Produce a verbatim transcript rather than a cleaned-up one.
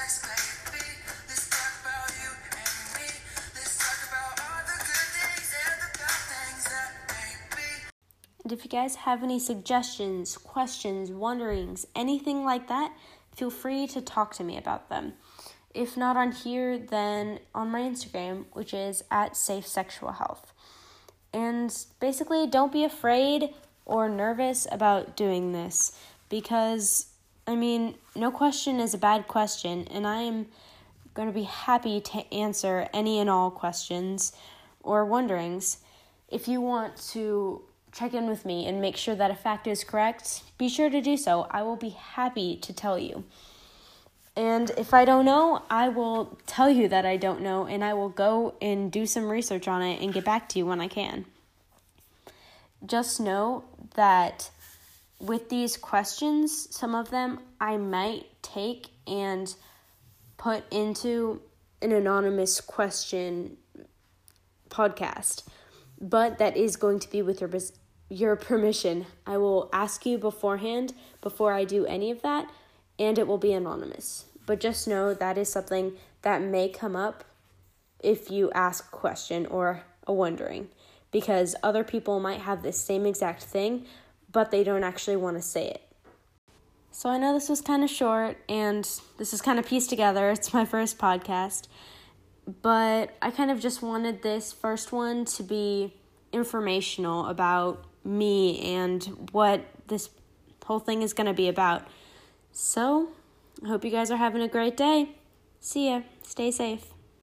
And if you guys have any suggestions, questions, wonderings, anything like that, feel free to talk to me about them. If not on here, then on my Instagram, which is at Safe Sexual Health. And basically, don't be afraid or nervous about doing this because, I mean, no question is a bad question, and I am going to be happy to answer any and all questions or wonderings. If you want to check in with me and make sure that a fact is correct, be sure to do so. I will be happy to tell you. And if I don't know, I will tell you that I don't know, and I will go and do some research on it and get back to you when I can. Just know that with these questions, some of them I might take and put into an anonymous question podcast, but that is going to be with your, your permission. I will ask you beforehand before I do any of that, and it will be anonymous. But just know that is something that may come up if you ask a question or a wondering, because other people might have the same exact thing, but they don't actually want to say it. So I know this was kind of short, and this is kind of pieced together. It's my first podcast, but I kind of just wanted this first one to be informational about me and what this whole thing is going to be about. So I hope you guys are having a great day. See ya. Stay safe.